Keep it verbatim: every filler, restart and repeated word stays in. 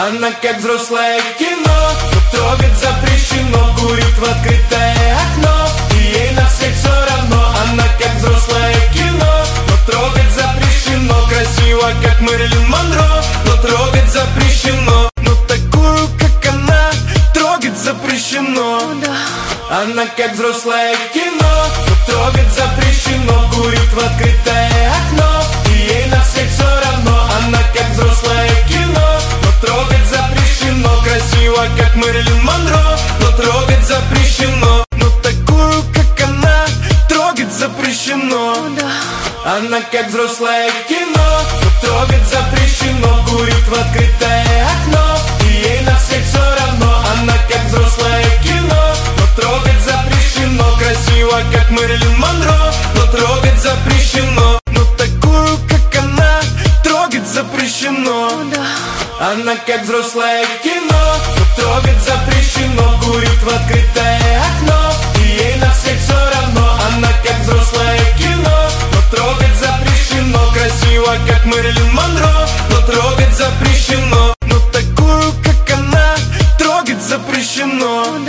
Она как взрослое кино, но трогать запрещено. Курит в открытое окно, и ей на всех все равно. Она как взрослое кино, но трогать запрещено. Красиво, как Мэрилин Монро, но трогать запрещено. Но такую, как она, трогать запрещено. Она как взрослое кино, но трогать запрещено. Курит в открытое окно, и ей на всех все равно. Она как взрослое кино, но трогать запрещено. Красиво, как Мэрилин Монро, но трогать запрещено. Но такую, как она, трогать запрещено. Она как взрослое кино, но трогать запрещено. Курит в открытое окно, и ей на всех все равно. Она как взрослое кино, но трогать запрещено. Красиво, как Мэрилин Монро, но трогать запрещено. Но такую, как она, трогать запрещено. Она как взрослое кино, но трогать запрещено. Курит в открытое окно, и ей на всех все равно. Она как взрослое кино, но трогать запрещено. Красиво, как Мэрилин Монро, но трогать запрещено. Но такую, как она, трогать запрещено.